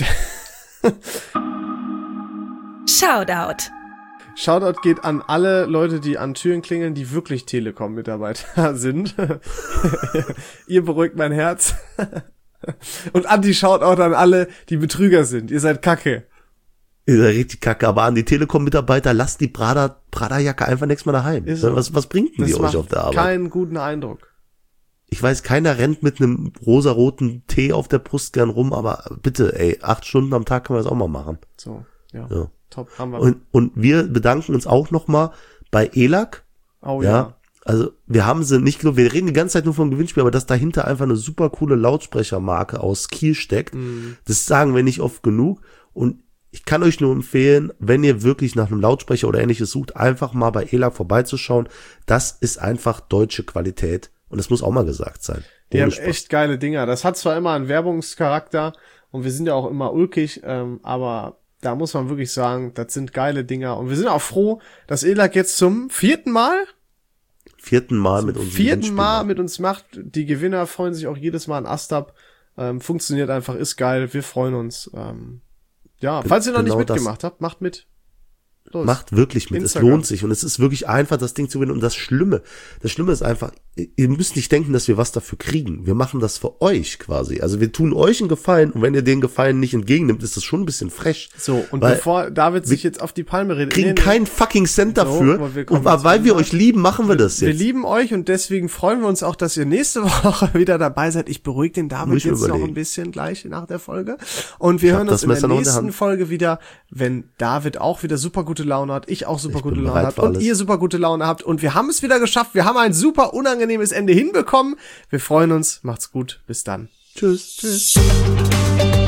Shoutout. Shoutout geht an alle Leute, die an Türen klingeln, die wirklich Telekom-Mitarbeiter sind. Ihr beruhigt mein Herz. Und Anti-Shoutout an alle, die Betrüger sind. Ihr seid Kacke. Ihr seid richtig Kacke, aber an die Telekom-Mitarbeiter, lasst die Prada-Jacke einfach nächstes Mal daheim. So. Was bringt denn die euch auf der Arbeit? Keinen guten Eindruck. Ich weiß, keiner rennt mit einem rosaroten Tee auf der Brust gern rum, aber bitte, 8 Stunden am Tag können wir das auch mal machen. So, ja. Top, haben wir. Und wir bedanken uns auch nochmal bei ELAC. Oh ja. Also wir haben sie nicht nur, wir reden die ganze Zeit nur vom Gewinnspiel, aber dass dahinter einfach eine super coole Lautsprechermarke aus Kiel steckt, das sagen wir nicht oft genug. Und ich kann euch nur empfehlen, wenn ihr wirklich nach einem Lautsprecher oder ähnliches sucht, einfach mal bei ELAC vorbeizuschauen. Das ist einfach deutsche Qualität. Und das muss auch mal gesagt sein. Die haben echt geile Dinger. Das hat zwar immer einen Werbungscharakter und wir sind ja auch immer ulkig, aber da muss man wirklich sagen, das sind geile Dinger. Und wir sind auch froh, dass ELAC jetzt zum vierten Mal mit uns macht. Die Gewinner freuen sich auch jedes Mal an Astab. Funktioniert einfach, ist geil. Wir freuen uns. Falls ihr noch nicht mitgemacht habt, macht mit. Los. Macht wirklich mit, Instagram. Es lohnt sich und es ist wirklich einfach, das Ding zu gewinnen. Und das Schlimme ist einfach, ihr müsst nicht denken, dass wir was dafür kriegen. Wir machen das für euch quasi. Also wir tun euch einen Gefallen und wenn ihr den Gefallen nicht entgegennimmt, ist das schon ein bisschen frech. So, und bevor David sich jetzt auf die Palme redet. Kriegen keinen fucking Cent dafür. Und weil wir euch lieben, machen wir das jetzt. Wir lieben euch und deswegen freuen wir uns auch, dass ihr nächste Woche wieder dabei seid. Ich beruhige den David jetzt noch ein bisschen gleich nach der Folge. Und wir hören uns in der nächsten Folge wieder, wenn David auch wieder super gute Laune hat, ich auch super gute Laune habe und ihr super gute Laune habt und wir haben es wieder geschafft. Wir haben ein super unangenehmes Ende hinbekommen. Wir freuen uns. Macht's gut. Bis dann. Tschüss.